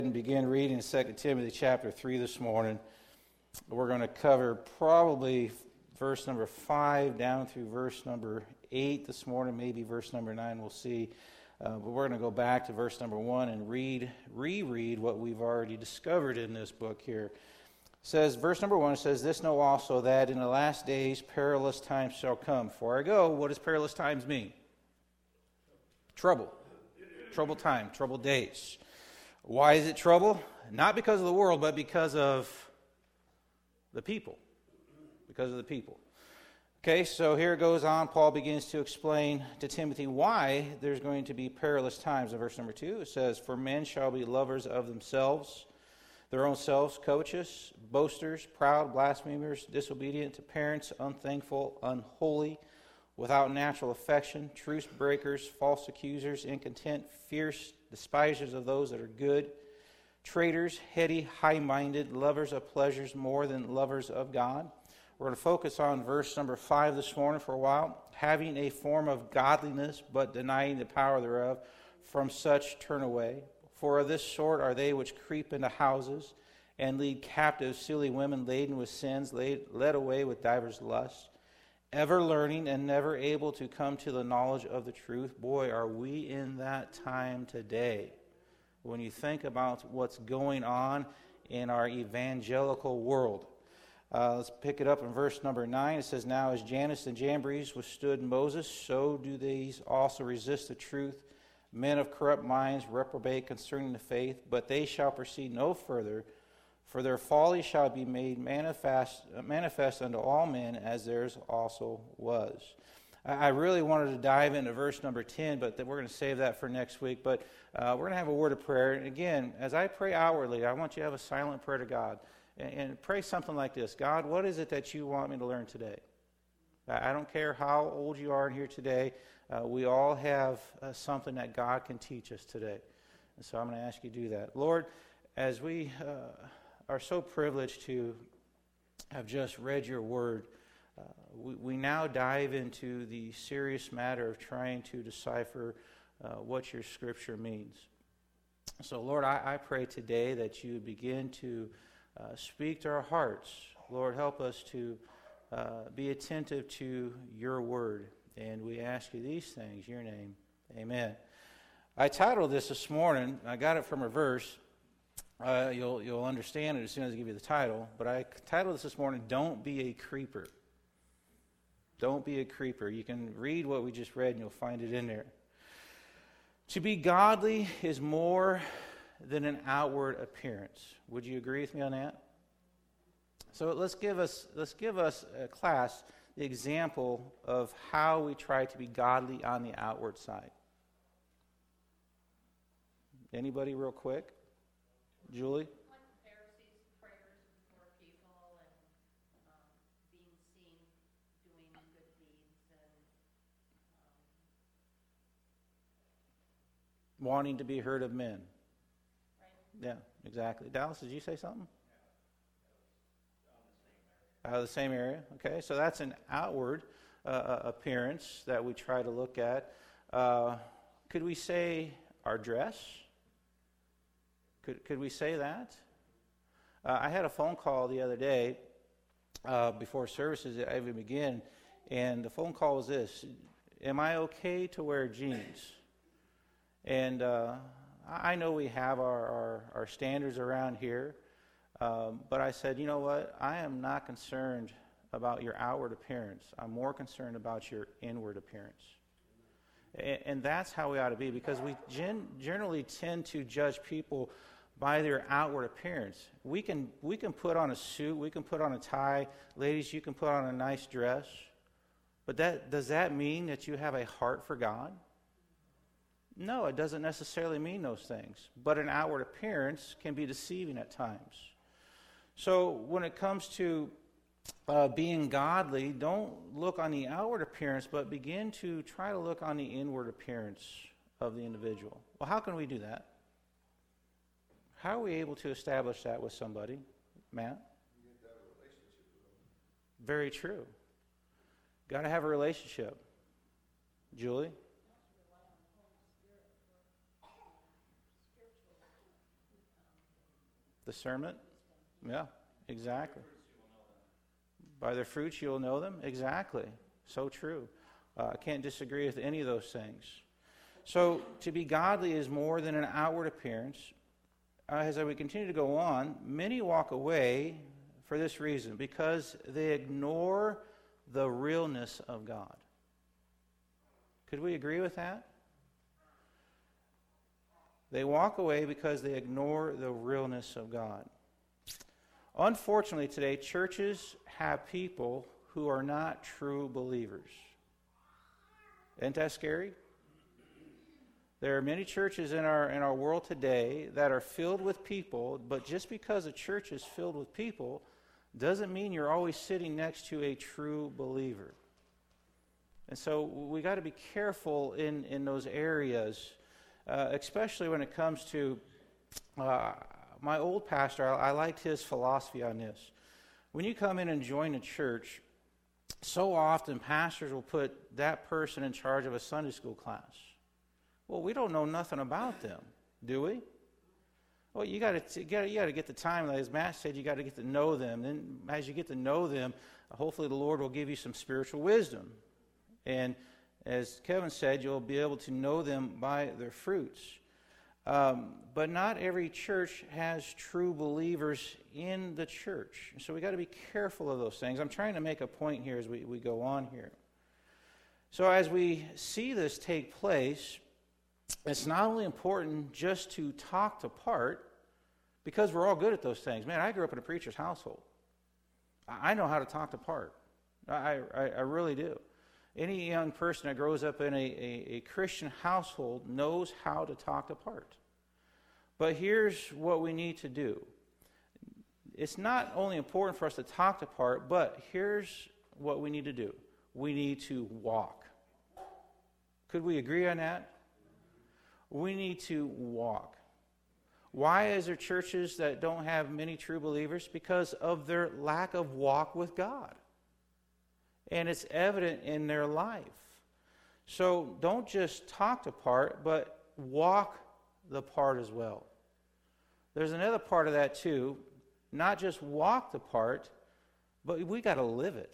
And begin reading 2 Timothy chapter 3 this morning. We're going to cover probably verse number 5 down through verse number 8 this morning, maybe verse number 9, we'll see. But we're going to go back to verse number 1 and reread what we've already discovered in this book here. It says, verse number 1 says, "This know also that in the last days perilous times shall come. For I go," what does perilous times mean? Trouble. Troubled time, troubled days. Why is it trouble? Not because of the world, but because of the people. Because of the people. Okay, so here it goes on. Paul begins to explain to Timothy why there's going to be perilous times. In verse number 2, it says, "For men shall be lovers of themselves, their own selves, covetous, boasters, proud, blasphemers, disobedient to parents, unthankful, unholy, without natural affection, truce breakers, false accusers, incontent, fierce, despisers of those that are good, traitors, heady, high-minded, lovers of pleasures more than lovers of God." We're going to focus on verse number 5 this morning for a while. "Having a form of godliness, but denying the power thereof, from such turn away. For of this sort are they which creep into houses, and lead captive silly women laden with sins, led away with divers lusts, ever learning and never able to come to the knowledge of the truth." Boy, are we in that time today. When you think about what's going on in our evangelical world. Let's pick it up in verse number 9. It says, "Now as Jannes and Jambres withstood Moses, so do these also resist the truth. Men of corrupt minds reprobate concerning the faith, but they shall proceed no further, for their folly shall be made manifest unto all men, as theirs also was." I really wanted to dive into verse number 10, but we're going to save that for next week. But we're going to have a word of prayer. And again, as I pray outwardly, I want you to have a silent prayer to God. And pray something like this: "God, what is it that you want me to learn today?" I don't care how old you are in here today. We all have something that God can teach us today. And so I'm going to ask you to do that. Lord, as we are so privileged to have just read your word, we now dive into the serious matter of trying to decipher what your scripture means. So, Lord, I pray today that you begin to speak to our hearts. Lord, help us to be attentive to your word. And we ask you these things in your name. Amen. I titled this morning, I got it from a verse. You'll understand it as soon as I give you the title. But I titled this morning, "Don't Be a Creeper." Don't be a creeper. You can read what we just read and you'll find it in there. To be godly is more than an outward appearance. Would you agree with me on that? So let's give us a class the example of how we try to be godly on the outward side. Anybody real quick? Julie? Like the Pharisees' prayers before people and being seen doing good deeds and Wanting to be heard of men. right? Yeah, exactly. Dallas, did you say something? Out of the same area. Okay, so that's an outward appearance that we try to look at. Could we say our dress? Could we say that? I had a phone call the other day before services even began, and the phone call was this: "Am I okay to wear jeans?" And I know we have our standards around here, but I said, you know what? I am not concerned about your outward appearance. I'm more concerned about your inward appearance. And that's how we ought to be, because we generally tend to judge people by their outward appearance. We can put on a suit, we can put on a tie. Ladies, you can put on a nice dress. But does that mean that you have a heart for God? No, it doesn't necessarily mean those things. But an outward appearance can be deceiving at times. So when it comes to being godly, don't look on the outward appearance, but begin to try to look on the inward appearance of the individual. Well, how can we do that? How are we able to establish that with somebody? Matt? You get to have a relationship with them. Very true. Got to have a relationship. Julie? Discernment? Yeah, exactly. By their fruits you will know them? Exactly. So true. I can't disagree with any of those things. So, to be godly is more than an outward appearance. As we continue to go on, many walk away for this reason, because they ignore the realness of God. Could we agree with that? They walk away because they ignore the realness of God. Unfortunately, today, churches have people who are not true believers. Isn't that scary? There are many churches in our world today that are filled with people, but just because a church is filled with people doesn't mean you're always sitting next to a true believer. And so we got to be careful in those areas, especially when it comes to my old pastor. I liked his philosophy on this. When you come in and join a church, so often pastors will put that person in charge of a Sunday school class. Well, we don't know nothing about them, do we? Well, you got to get the time. As Matt said, you got to get to know them. Then, as you get to know them, hopefully the Lord will give you some spiritual wisdom. And as Kevin said, you'll be able to know them by their fruits. But not every church has true believers in the church. So we got to be careful of those things. I'm trying to make a point here as we go on here. So as we see this take place, it's not only important just to talk to part, because we're all good at those things. Man, I grew up in a preacher's household. I know how to talk to part. I really do. Any young person that grows up in a Christian household knows how to talk to part. But here's what we need to do. It's not only important for us to talk to part, but here's what we need to do. We need to walk. Could we agree on that? We need to walk. Why is there churches that don't have many true believers? Because of their lack of walk with God. And it's evident in their life. So don't just talk the part, but walk the part as well. There's another part of that too. Not just walk the part, but we got to live it.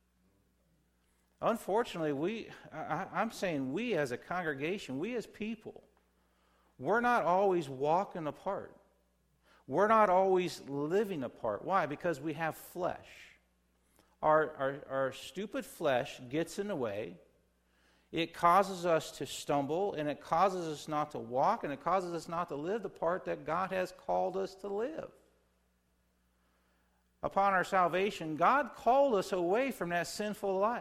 Unfortunately, I'm saying we as a congregation, we as people, we're not always walking apart. We're not always living apart. Why? Because we have flesh. Our stupid flesh gets in the way. It causes us to stumble, and it causes us not to walk, and it causes us not to live the part that God has called us to live. Upon our salvation, God called us away from that sinful life.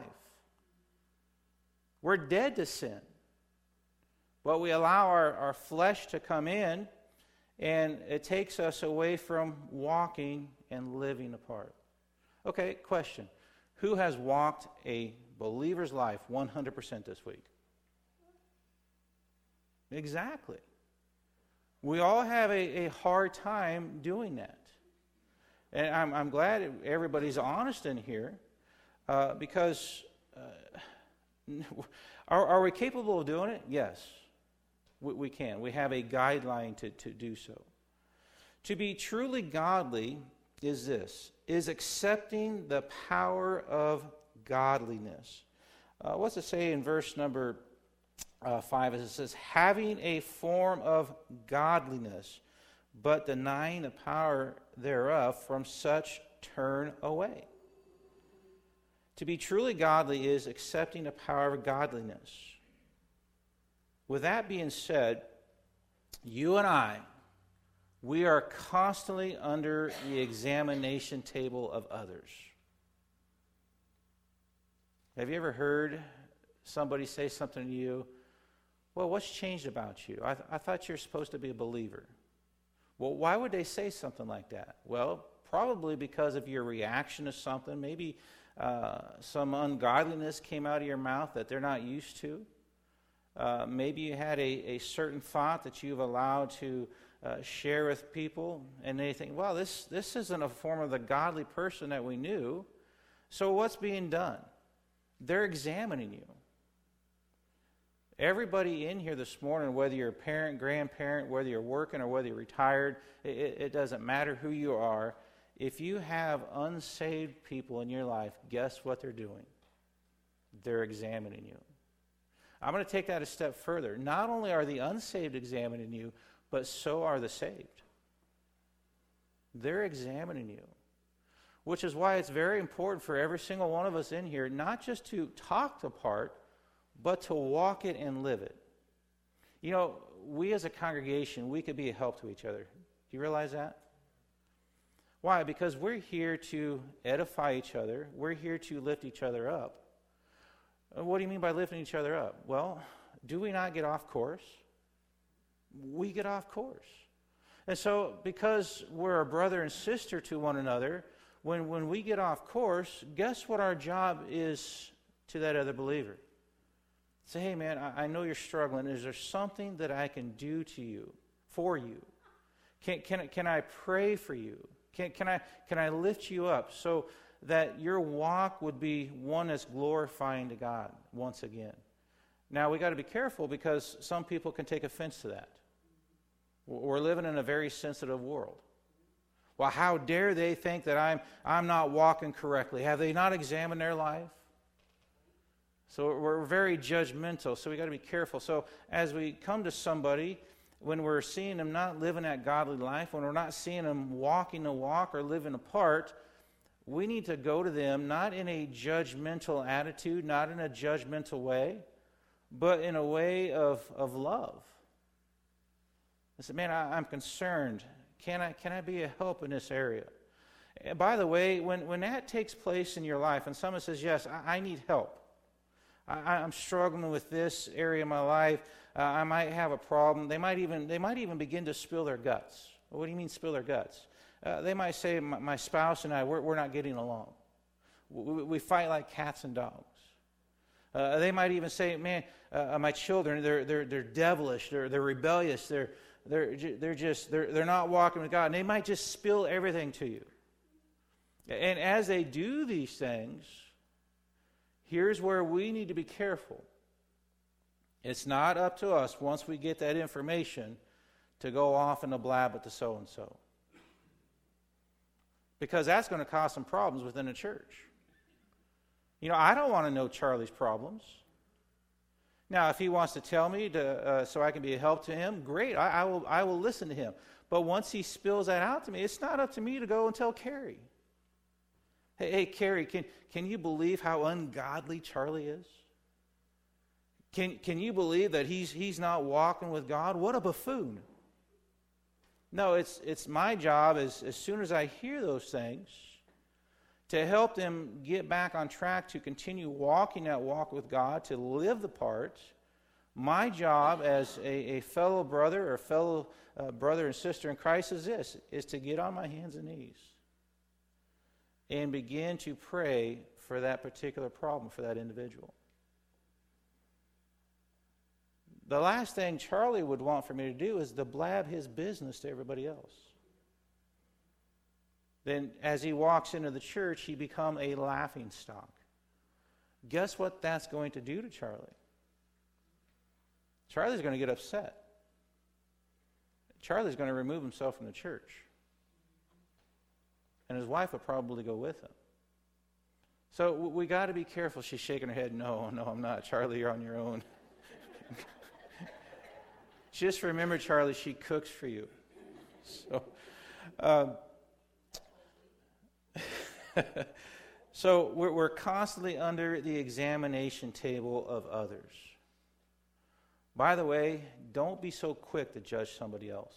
We're dead to sin. But we allow our flesh to come in, and it takes us away from walking and living apart. Okay, question. Who has walked a believer's life 100% this week? Exactly. We all have a hard time doing that. And I'm glad everybody's honest in here, because are we capable of doing it? Yes. We can. We have a guideline to do so. To be truly godly is accepting the power of godliness. What's it say in verse number 5? It says, having a form of godliness, but denying the power thereof, from such turn away. To be truly godly is accepting the power of godliness. With that being said, you and I, we are constantly under the examination table of others. Have you ever heard somebody say something to you? Well, what's changed about you? I thought you're supposed to be a believer. Well, why would they say something like that? Well, probably because of your reaction to something. Maybe some ungodliness came out of your mouth that they're not used to. Maybe you had a certain thought that you've allowed to share with people, and they think, well, this isn't a form of the godly person that we knew. So what's being done? They're examining you. Everybody in here this morning, whether you're a parent, grandparent, whether you're working or whether you're retired, it doesn't matter who you are. If you have unsaved people in your life, guess what they're doing? They're examining you. I'm going to take that a step further. Not only are the unsaved examining you, but so are the saved. They're examining you. Which is why it's very important for every single one of us in here, not just to talk the part, but to walk it and live it. You know, we as a congregation, we could be a help to each other. Do you realize that? Why? Because we're here to edify each other. We're here to lift each other up. What do you mean by lifting each other up? Well, do we not get off course? We get off course. And so, because we're a brother and sister to one another, when we get off course, guess what our job is to that other believer? Say, hey man, I know you're struggling. Is there something that I can do to you, for you? Can I pray for you? Can I lift you up so that your walk would be one that's glorifying to God once again? Now, we got to be careful because some people can take offense to that. We're living in a very sensitive world. Well, how dare they think that I'm not walking correctly? Have they not examined their life? So we're very judgmental, so we got to be careful. So as we come to somebody, when we're seeing them not living that godly life, when we're not seeing them walking the walk or living apart, we need to go to them not in a judgmental attitude, not in a judgmental way, but in a way of love. I said, man, I'm concerned. Can I be a help in this area? And by the way, when that takes place in your life and someone says, yes, I need help. I'm struggling with this area of my life. I might have a problem. They might even begin to spill their guts. What do you mean spill their guts? They might say, my spouse and I, we're not getting along. We fight like cats and dogs. They might even say, man, my children, they're devilish. They're rebellious. They're not walking with God. And they might just spill everything to you. And as they do these things, here's where we need to be careful. It's not up to us, once we get that information, to go off and to blab it to so-and-so. Because that's going to cause some problems within the church. You know, I don't want to know Charlie's problems. Now, if he wants to tell me so I can be a help to him, great, I will listen to him. But once he spills that out to me, it's not up to me to go and tell Carrie. Hey, Carrie, can you believe how ungodly Charlie is? Can you believe that he's not walking with God? What a buffoon. No, it's my job as soon as I hear those things to help them get back on track, to continue walking that walk with God, to live the part. My job as a fellow brother or fellow brother and sister in Christ is to get on my hands and knees and begin to pray for that particular problem, for that individual. The last thing Charlie would want for me to do is to blab his business to everybody else. Then as he walks into the church, he become a laughing stock. Guess what that's going to do to Charlie? Charlie's going to get upset. Charlie's going to remove himself from the church. And his wife will probably go with him. So we got to be careful. She's shaking her head. No, I'm not. Charlie, you're on your own. Just remember, Charlie, she cooks for you. So we're constantly under the examination table of others. By the way, don't be so quick to judge somebody else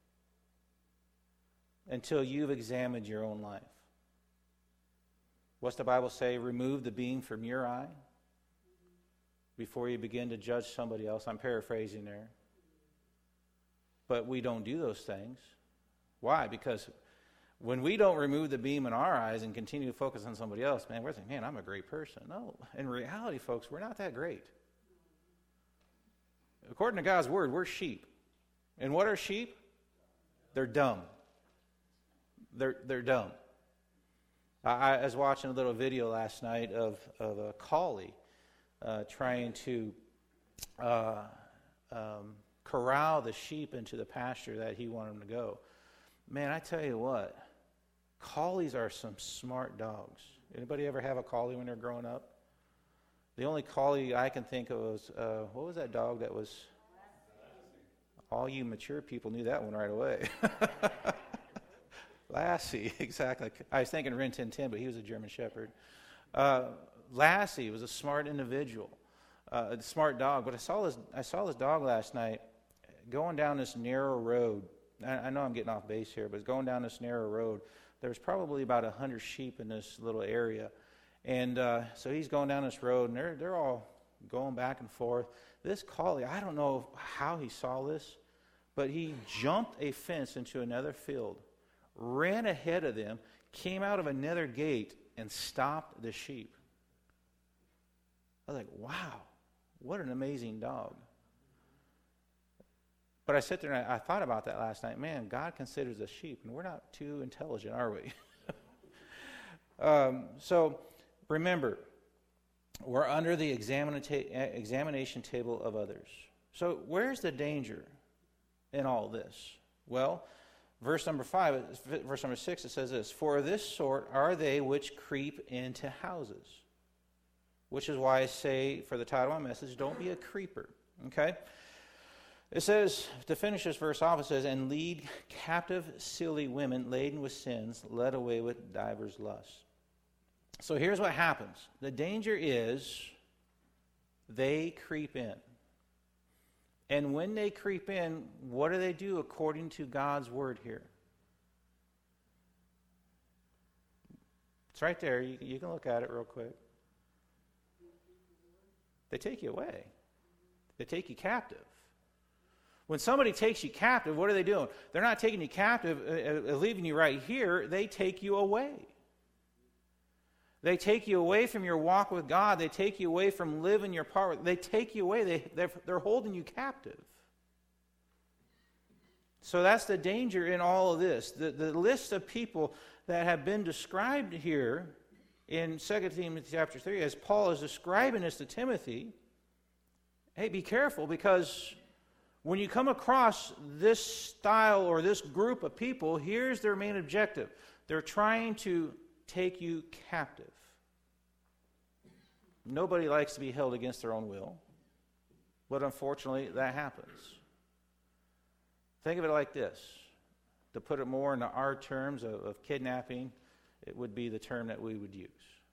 until you've examined your own life. What's the Bible say? Remove the beam from your eye before you begin to judge somebody else. I'm paraphrasing there. But we don't do those things. Why? Because when we don't remove the beam in our eyes and continue to focus on somebody else, man, we're thinking, man, I'm a great person. No, in reality, folks, we're not that great. According to God's word, we're sheep. And what are sheep? They're dumb. They're dumb. I was watching a little video last night of a collie trying to corral the sheep into the pasture that he wanted them to go. Man, I tell you what, collies are some smart dogs. Anybody ever have a collie when they're growing up? The only collie I can think of was, what was that dog that was? All you mature people knew that one right away. Lassie, exactly. I was thinking Rin Tin Tin, but he was a German Shepherd. Lassie was a smart individual, a smart dog. But I saw this dog last night going down this narrow road. I know I'm getting off base here, but going down this narrow road. There's probably about 100 sheep in this little area. And so he's going down this road, and they're all going back and forth. This collie, I don't know how he saw this, but he jumped a fence into another field, ran ahead of them, came out of another gate, and stopped the sheep. I was like, wow, what an amazing dog. But I sat there and I thought about that last night. Man, God considers us sheep, and we're not too intelligent, are we? So remember, we're under the examination table of others. So where's the danger in all this? Well, verse number 6, it says this: "For this sort are they which creep into houses." Which is why I say, for the title of my message, don't be a creeper. Okay? It says, to finish this verse off, it says, "And lead captive silly women laden with sins, led away with divers lusts." So here's what happens. The danger is they creep in. And when they creep in, what do they do according to God's word here? It's right there. You can look at it real quick. They take you away. They take you captive. When somebody takes you captive, what are they doing? They're not taking you captive, leaving you right here. They take you away. They take you away from your walk with God. They take you away from living your part. They take you away. They're holding you captive. So that's the danger in all of this. The list of people that have been described here in 2 Timothy chapter 3, as Paul is describing this to Timothy, hey, be careful, because when you come across this style or this group of people, here's their main objective. They're trying to take you captive. Nobody likes to be held against their own will, but unfortunately that happens. Think of it like this. To put it more into our terms of kidnapping, it would be the term that we would use.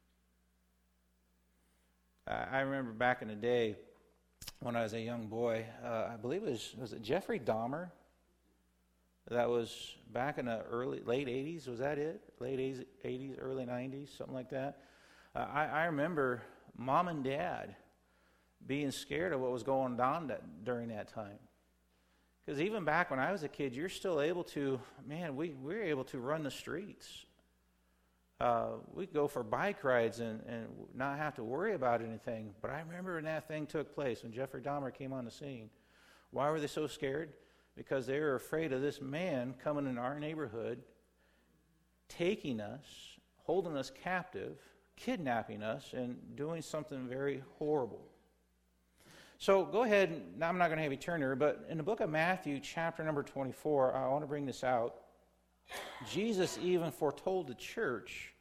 I remember back in the day when I was a young boy, I believe was it Jeffrey Dahmer? That was back in the late 80s, was that it? Late 80s, early 90s, something like that. I remember Mom and Dad being scared of what was going on during that time. Because even back when I was a kid, you're still able to, we were able to run the streets. We'd go for bike rides and not have to worry about anything. But I remember when that thing took place, when Jeffrey Dahmer came on the scene. Why were they so scared? Because they were afraid of this man coming in our neighborhood, taking us, holding us captive, kidnapping us, and doing something very horrible. So go ahead, now I'm not going to have you turn there, but in the book of Matthew, chapter number 24, I want to bring this out. Jesus even foretold the church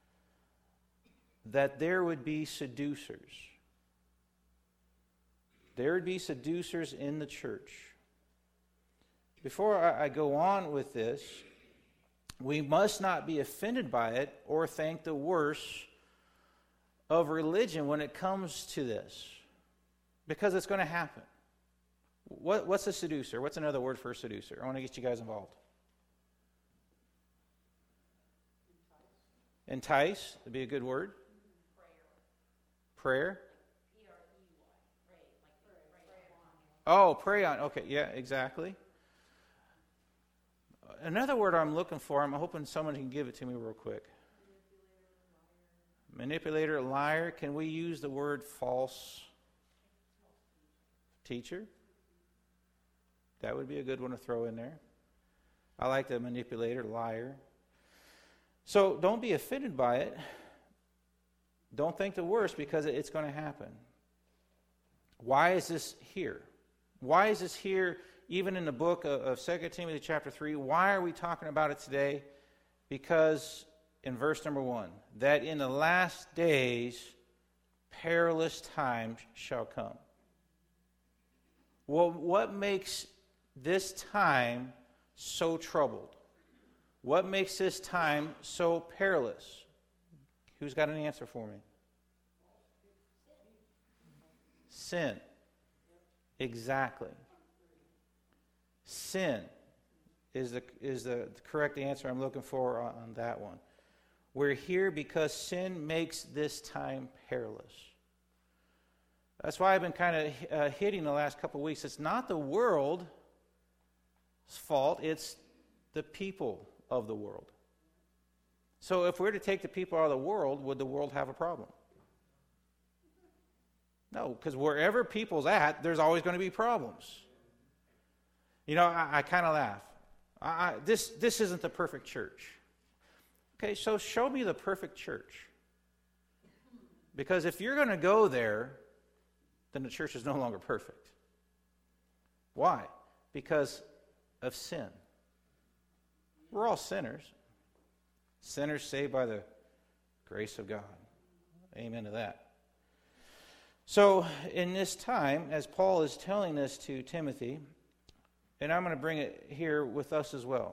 that there would be seducers. There would be seducers in the church. Before I go on with this, we must not be offended by it or think the worst of religion when it comes to this, because it's going to happen. What's a seducer? What's another word for a seducer? I want to get you guys involved. Entice would be a good word. Prayer. Oh, prey on. Okay, yeah, exactly. Another word I'm looking for, I'm hoping someone can give it to me real quick. Manipulator, liar. Can we use the word false teacher? That would be a good one to throw in there. I like the manipulator, liar. So don't be offended by it. Don't think the worst, because it's going to happen. Why is this here? Why is this here even in the book of 2 Timothy chapter 3? Why are we talking about it today? Because in verse number 1, that in the last days perilous times shall come. Well, what makes this time so troubled? What makes this time so perilous? Who's got an answer for me? Sin. Exactly. Sin is the correct answer I'm looking for on that one. We're here because sin makes this time perilous. That's why I've been kind of hitting the last couple of weeks. It's not the world's fault, it's the people of the world. So if we're to take the people out of the world, would the world have a problem? No, because wherever people's at, there's always going to be problems. You know, I kind of laugh. This isn't the perfect church. Okay, so show me the perfect church. Because if you're going to go there, then the church is no longer perfect. Why? Because of sin. We're all sinners. Sinners saved by the grace of God. Amen to that. So, in this time, as Paul is telling this to Timothy, and I'm going to bring it here with us as well.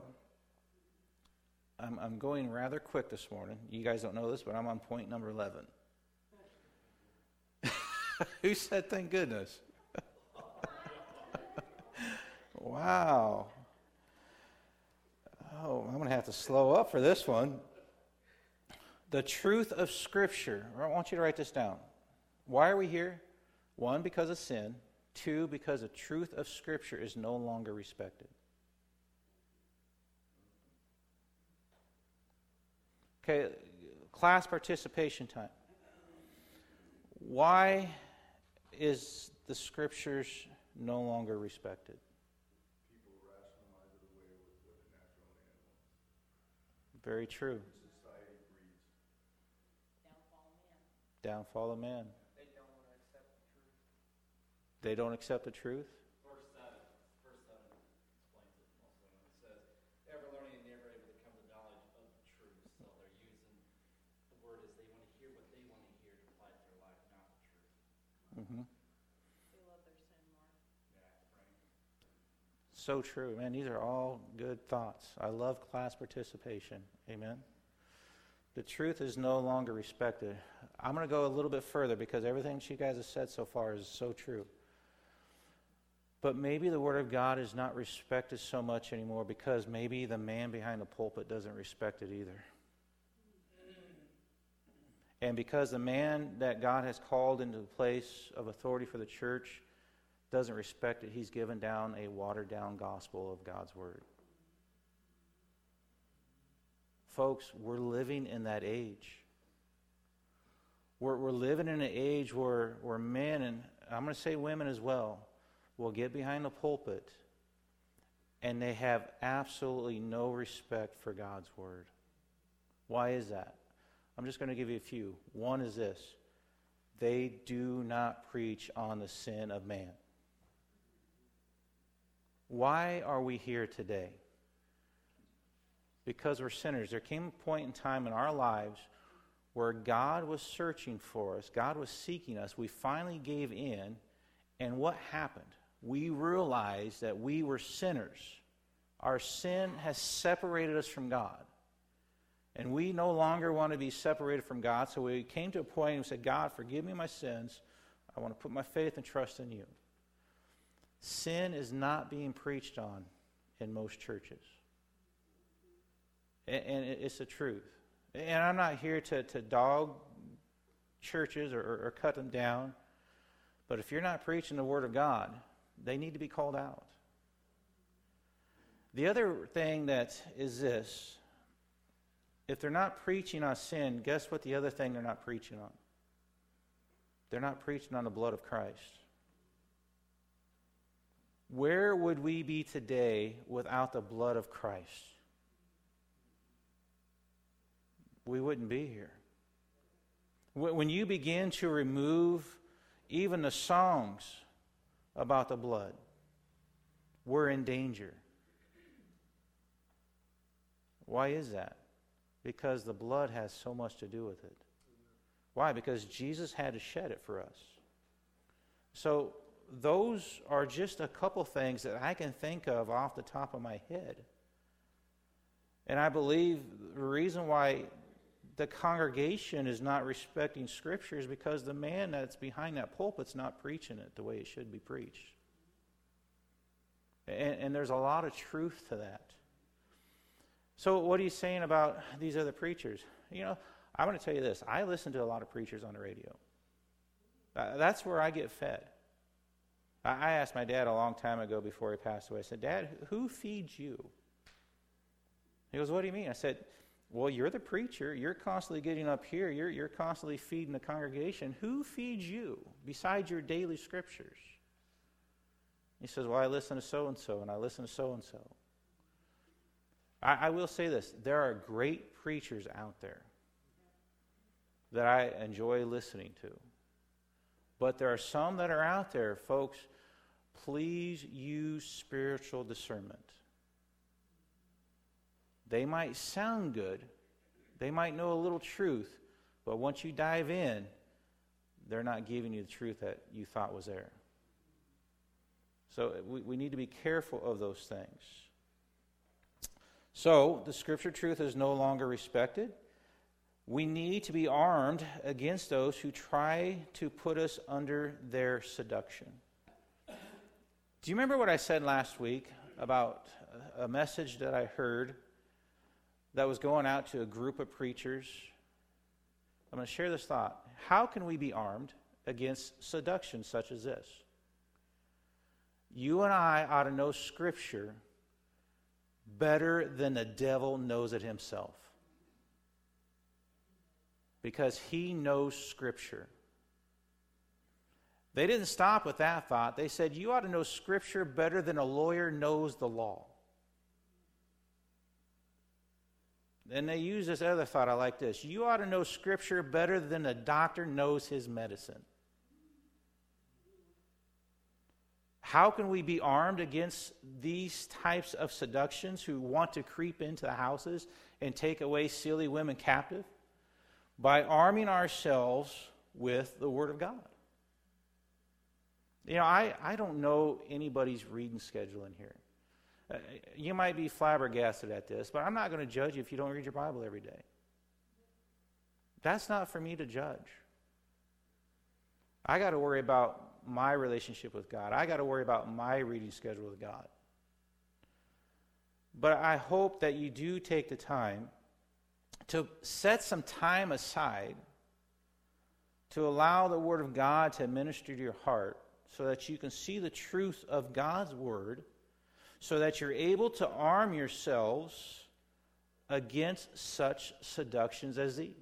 I'm going rather quick this morning. You guys don't know this, but I'm on point number 11. Who said thank goodness? Wow. Oh, I'm going to have to slow up for this one. The truth of Scripture. I want you to write this down. Why are we here? 1, because of sin. 2, because the truth of Scripture is no longer respected. Okay, class participation time. Why is the Scriptures no longer respected? People rationalize it away with what the natural animal. Very true. Society breeds. Downfall of man. They don't want to accept the truth. They don't accept the truth? Verse 7 explains it mostly when it says, ever learning and never able to come to knowledge of the truth. So they're using the word as they want to hear what they want to hear to apply to their life, not the truth. Mm-hmm. They love their sin more. Yeah, right. So true, man. These are all good thoughts. I love class participation. Amen. The truth is no longer respected. I'm going to go a little bit further because everything you guys have said so far is so true. But maybe the Word of God is not respected so much anymore because maybe the man behind the pulpit doesn't respect it either. And because the man that God has called into the place of authority for the church doesn't respect it, he's given down a watered-down gospel of God's Word. Folks, we're living in that age. We're living in an age where men, and I'm going to say women as well, will get behind the pulpit and they have absolutely no respect for God's Word. Why is that? I'm just going to give you a few. One is this. They do not preach on the sin of man. Why are we here today? Because we're sinners. There came a point in time in our lives where God was searching for us. God was seeking us. We finally gave in. And what happened? We realized that we were sinners. Our sin has separated us from God. And we no longer want to be separated from God. So we came to a point and we said, God, forgive me my sins. I want to put my faith and trust in you. Sin is not being preached on in most churches. And it's the truth. And I'm not here to dog churches or cut them down. But if you're not preaching the Word of God, they need to be called out. The other thing that is this. If they're not preaching on sin, guess what the other thing they're not preaching on? They're not preaching on the blood of Christ. Where would we be today without the blood of Christ? We wouldn't be here. When you begin to remove even the songs about the blood were in danger. Why is that? Because the blood has so much to do with it. Why? Because Jesus had to shed it for us. So those are just a couple things that I can think of off the top of my head. And I believe the reason why the congregation is not respecting Scripture is because the man that's behind that pulpit's not preaching it the way it should be preached. And there's a lot of truth to that. So what are you saying about these other preachers? You know, I'm going to tell you this. I listen to a lot of preachers on the radio. That's where I get fed. I asked my dad a long time ago before he passed away. I said, Dad, who feeds you? He goes, what do you mean? I said, well, you're the preacher. You're constantly getting up here. You're constantly feeding the congregation. Who feeds you besides your daily scriptures? He says, well, I listen to so-and-so, and I listen to so-and-so. I will say this. There are great preachers out there that I enjoy listening to. But there are some that are out there, folks, please use spiritual discernment. They might sound good. They might know a little truth. But once you dive in, they're not giving you the truth that you thought was there. So we need to be careful of those things. So the Scripture truth is no longer respected. We need to be armed against those who try to put us under their seduction. Do you remember what I said last week about a message that I heard that was going out to a group of preachers? I'm going to share this thought. How can we be armed against seduction such as this? You and I ought to know Scripture better than the devil knows it himself. Because he knows Scripture. They didn't stop with that thought. They said, you ought to know Scripture better than a lawyer knows the law. Then they use this other thought. I like this. You ought to know Scripture better than a doctor knows his medicine. How can we be armed against these types of seductions who want to creep into the houses and take away silly women captive? By arming ourselves with the Word of God. You know, I don't know anybody's reading schedule in here. You might be flabbergasted at this, but I'm not going to judge you if you don't read your Bible every day. That's not for me to judge. I got to worry about my relationship with God. I got to worry about my reading schedule with God. But I hope that you do take the time to set some time aside to allow the Word of God to minister to your heart so that you can see the truth of God's Word, so that you're able to arm yourselves against such seductions as these.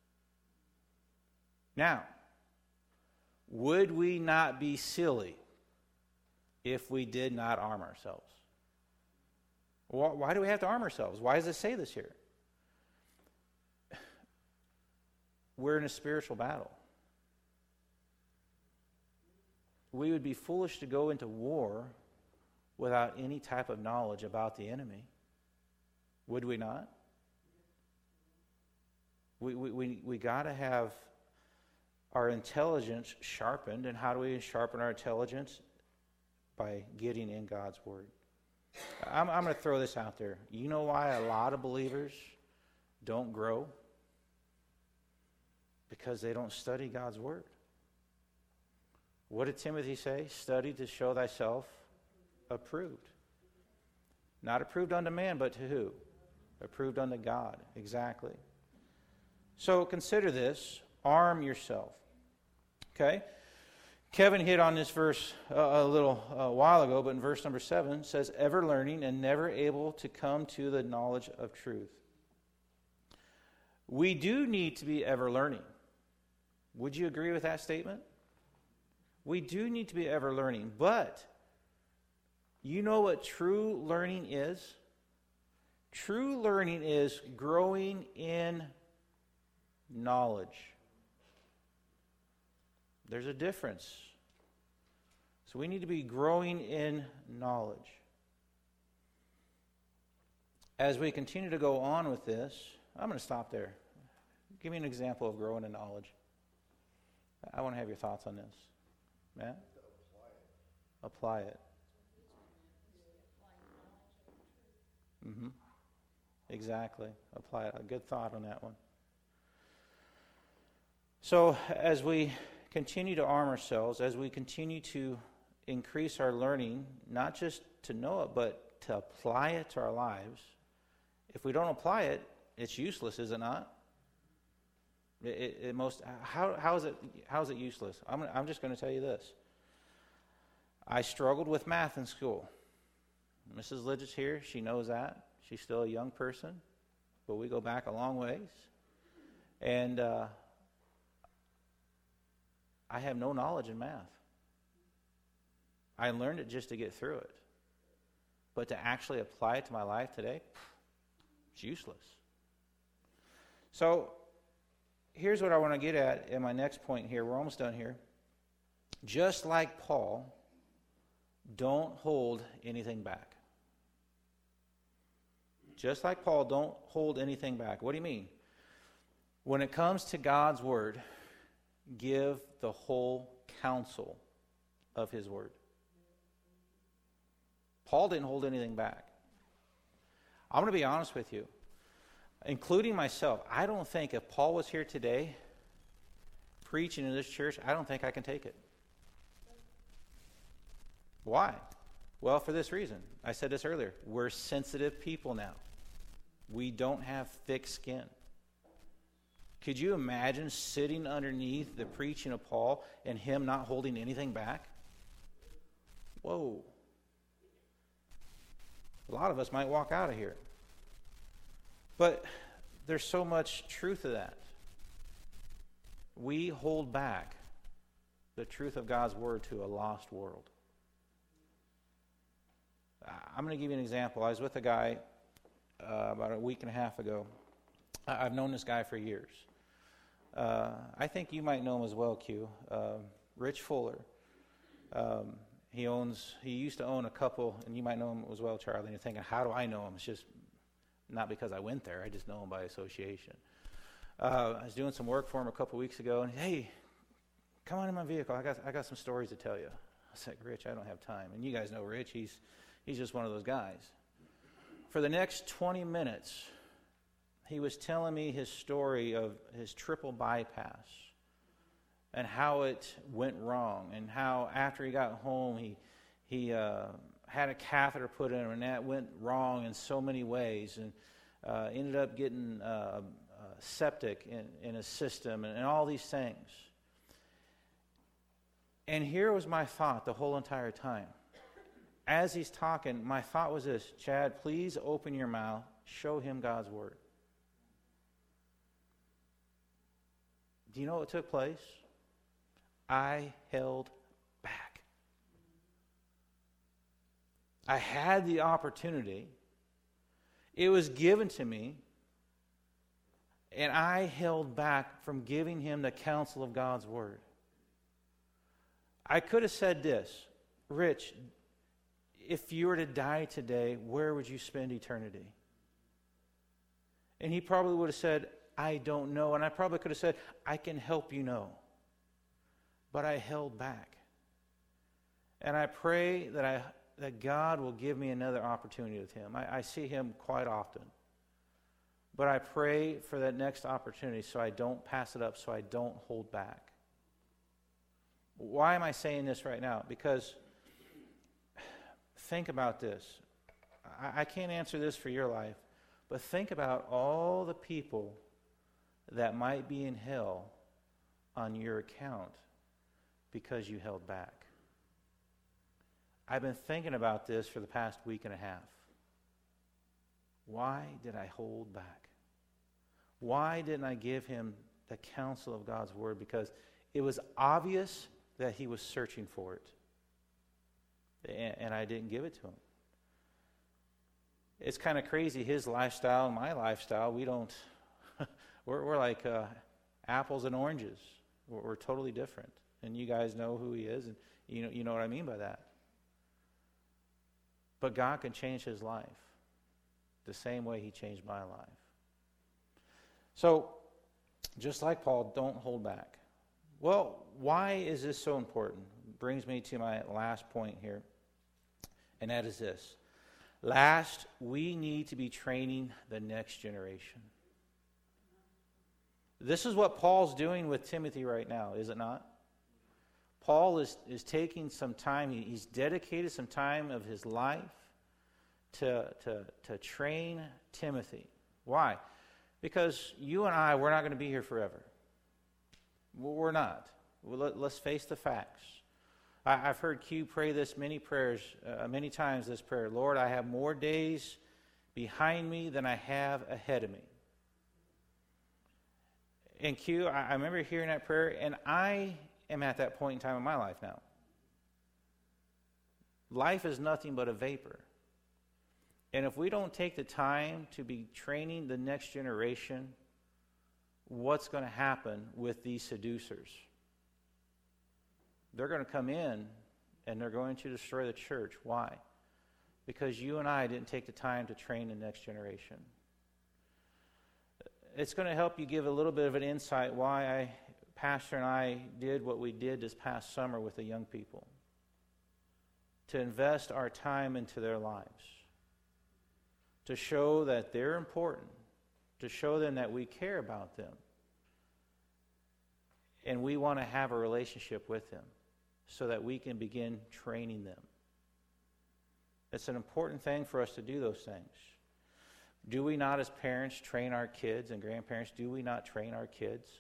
Now, would we not be silly if we did not arm ourselves? Why do we have to arm ourselves? Why does it say this here? We're in a spiritual battle. We would be foolish to go into war without any type of knowledge about the enemy. Would we not? We got to have our intelligence sharpened. And how do we sharpen our intelligence? By getting in God's Word. I'm going to throw this out there. You know why a lot of believers don't grow? Because they don't study God's Word. What did Timothy say? Study to show thyself approved. Not approved unto man, but to who? Approved unto God. Exactly. So consider this. Arm yourself. Okay? Kevin hit on this verse a little while ago, but in verse number 7 says, ever learning and never able to come to the knowledge of truth. We do need to be ever learning. Would you agree with that statement? We do need to be ever learning, but you know what true learning is? True learning is growing in knowledge. There's a difference. So we need to be growing in knowledge. As we continue to go on with this, I'm going to stop there. Give me an example of growing in knowledge. I want to have your thoughts on this. Matt? Apply it. Mm-hmm. Exactly. Apply it. A good thought on that one. So as we continue to arm ourselves, as we continue to increase our learning, not just to know it, but to apply it to our lives, if we don't apply it, it's useless, is it not? How is it useless? I'm just going to tell you this. I struggled with math in school. Mrs. Lidgett's here. She knows that. She's still a young person, but we go back a long ways. And I have no knowledge in math. I learned it just to get through it. But to actually apply it to my life today, it's useless. So here's what I want to get at in my next point here. We're almost done here. Just like Paul, don't hold anything back. Just like Paul, don't hold anything back. What do you mean? When it comes to God's word, give the whole counsel of his word. Paul didn't hold anything back. I'm going to be honest with you, including myself. I don't think if Paul was here today preaching in this church, I don't think I can take it. Why? Well, for this reason. I said this earlier. We're sensitive people now. We don't have thick skin. Could you imagine sitting underneath the preaching of Paul and him not holding anything back? Whoa. A lot of us might walk out of here. But there's so much truth to that. We hold back the truth of God's word to a lost world. I'm going to give you an example. I was with a guy about a week and a half ago. I've known this guy for years. I think you might know him as well, Q. Rich Fuller. He used to own a couple, and you might know him as well, Charlie. And you're thinking, how do I know him? It's just not because I went there. I just know him by association. I was doing some work for him a couple weeks ago, and hey, come on in my vehicle. I got some stories to tell you. I said, Rich, I don't have time. And you guys know Rich. He's just one of those guys. For the next 20 minutes, he was telling me his story of his triple bypass and how it went wrong, and how after he got home, he had a catheter put in him, and that went wrong in so many ways, and ended up getting septic in his system, and all these things. And here was my thought the whole entire time. As he's talking, my thought was this: Chad, please open your mouth, show him God's word. Do you know what took place? I held back. I had the opportunity. It was given to me. And I held back from giving him the counsel of God's word. I could have said this: Rich, if you were to die today, where would you spend eternity? And he probably would have said, I don't know. And I probably could have said, I can help you know. But I held back. And I pray that God will give me another opportunity with him. I see him quite often. But I pray for that next opportunity so I don't pass it up, so I don't hold back. Why am I saying this right now? Because think about this. I can't answer this for your life, but think about all the people that might be in hell on your account because you held back. I've been thinking about this for the past week and a half. Why did I hold back? Why didn't I give him the counsel of God's word? Because it was obvious that he was searching for it. And I didn't give it to him. It's kind of crazy, his lifestyle and my lifestyle. We don't, we're like apples and oranges. We're totally different. And you guys know who he is, and you know what I mean by that. But God can change his life the same way he changed my life. So, just like Paul, don't hold back. Well, why is this so important? Brings me to my last point here, and that is this. Last, we need to be training the next generation. This is what Paul's doing with Timothy right now, is it not? Paul is taking some time, he's dedicated some time of his life to train Timothy. Why? Because you and I, we're not going to be here forever. We're not. Let's face the facts. I've heard Q pray this many times this prayer. Lord, I have more days behind me than I have ahead of me. And Q, I remember hearing that prayer, and I am at that point in time in my life now. Life is nothing but a vapor. And if we don't take the time to be training the next generation, what's going to happen with these seducers? They're going to come in and they're going to destroy the church. Why? Because you and I didn't take the time to train the next generation. It's going to help you give a little bit of an insight why Pastor and I did what we did this past summer with the young people. To invest our time into their lives. To show that they're important. To show them that we care about them. And we want to have a relationship with them so that we can begin training them. It's an important thing for us to do those things. Do we not, as parents, train our kids, and grandparents, do we not train our kids?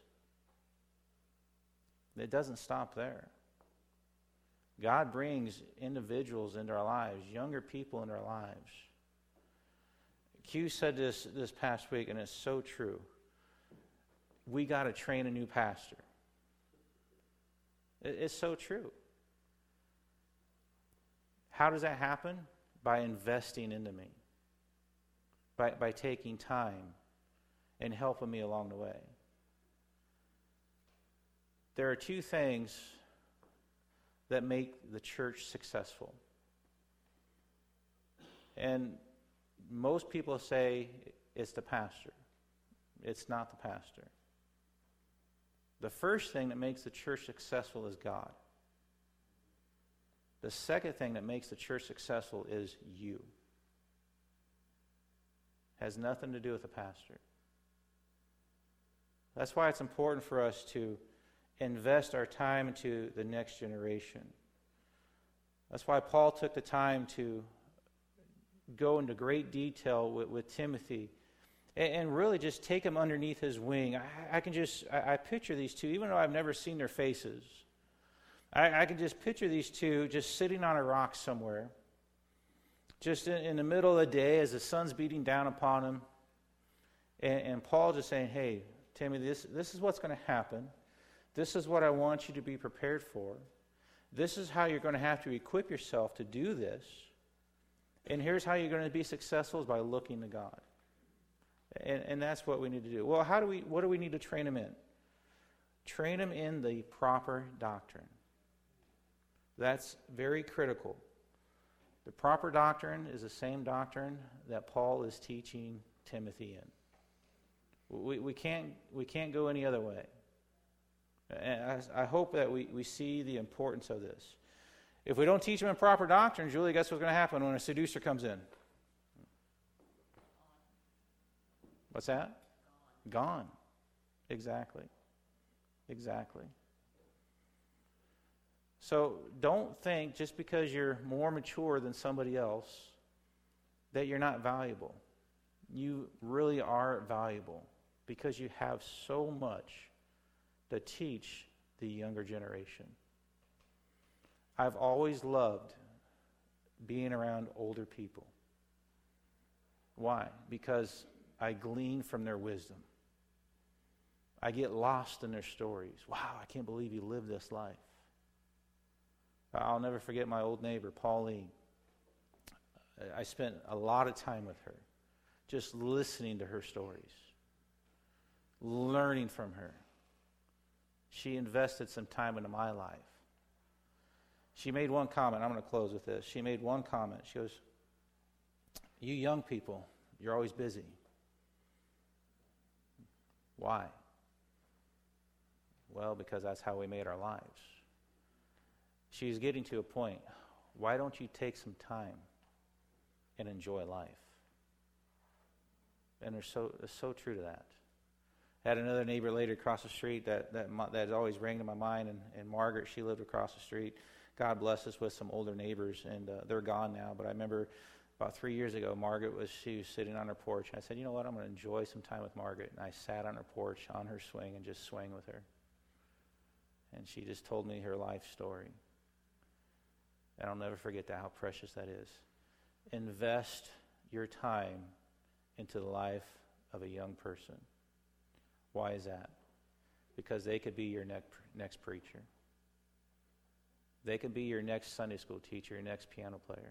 It doesn't stop there. God brings individuals into our lives, younger people into our lives. Q said this past week, and it's so true. We got to train a new pastor. It's so true. How does that happen? By investing into me. By taking time and helping me along the way. There are two things that make the church successful. And most people say it's the pastor. It's not the pastor. The first thing that makes the church successful is God. The second thing that makes the church successful is you. Has nothing to do with the pastor. That's why it's important for us to invest our time into the next generation. That's why Paul took the time to go into great detail with Timothy and really just take him underneath his wing. I picture these two, even though I've never seen their faces. I can just picture these two just sitting on a rock somewhere, just in the middle of the day as the sun's beating down upon them. And Paul just saying, hey, Timothy, this is what's going to happen. This is what I want you to be prepared for. This is how you're going to have to equip yourself to do this. And here's how you're going to be successful is by looking to God. And that's what we need to do. Well, what do we need to train them in? Train them in the proper doctrine. That's very critical. The proper doctrine is the same doctrine that Paul is teaching Timothy in. We can't go any other way. And I hope that we see the importance of this. If we don't teach them in proper doctrine, Julie, guess what's going to happen when a seducer comes in? What's that? Gone. Exactly. So don't think just because you're more mature than somebody else that you're not valuable. You really are valuable because you have so much to teach the younger generation. I've always loved being around older people. Why? Because I glean from their wisdom. I get lost in their stories. Wow, I can't believe you lived this life. I'll never forget my old neighbor, Pauline. I spent a lot of time with her, just listening to her stories, learning from her. She invested some time into my life. She made one comment. I'm going to close with this. She made one comment. She goes, "You young people, you're always busy." Why? Well, because that's how we made our lives. She's getting to a point. Why don't you take some time and enjoy life? And it's so true to that. I had another neighbor later across the street that always rang in my mind, and Margaret, she lived across the street. God bless us with some older neighbors, and they're gone now. But I remember about 3 years ago, she was sitting on her porch. And I said, you know what, I'm going to enjoy some time with Margaret. And I sat on her porch, on her swing, and just swing with her. And she just told me her life story. And I'll never forget that, how precious that is. Invest your time into the life of a young person. Why is that? Because they could be your next preacher. They could be your next Sunday school teacher, your next piano player.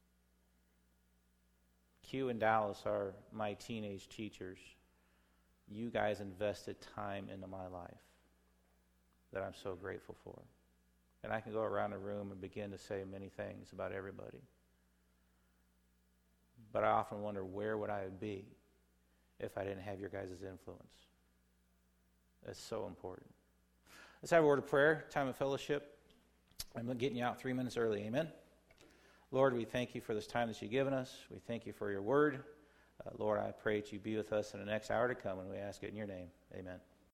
Q and Dallas are my teenage teachers. You guys invested time into my life that I'm so grateful for. And I can go around the room and begin to say many things about everybody. But I often wonder, where would I be if I didn't have your guys' influence? That's so important. Let's have a word of prayer, time of fellowship. I'm getting you out 3 minutes early. Amen. Lord, we thank you for this time that you've given us. We thank you for your word. Lord, I pray that you be with us in the next hour to come, and we ask it in your name. Amen.